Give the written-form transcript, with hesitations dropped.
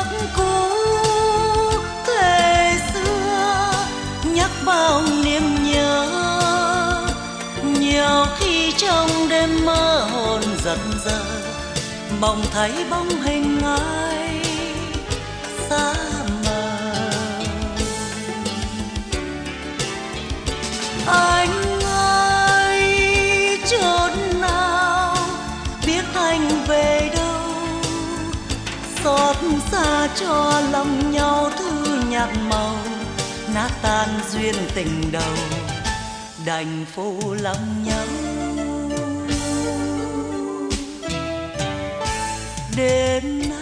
cũ thời xưa nhắc bao niềm nhớ. Nhiều khi trong đêm mơ hồn giật giờ mộng thấy bóng hình ai xa mờ. Anh ơi chốn nào biết anh về đâu, xót xa cho lòng nhau thư nhạt màu, nát tan duyên tình đầu đành phụ lòng nhau. Đến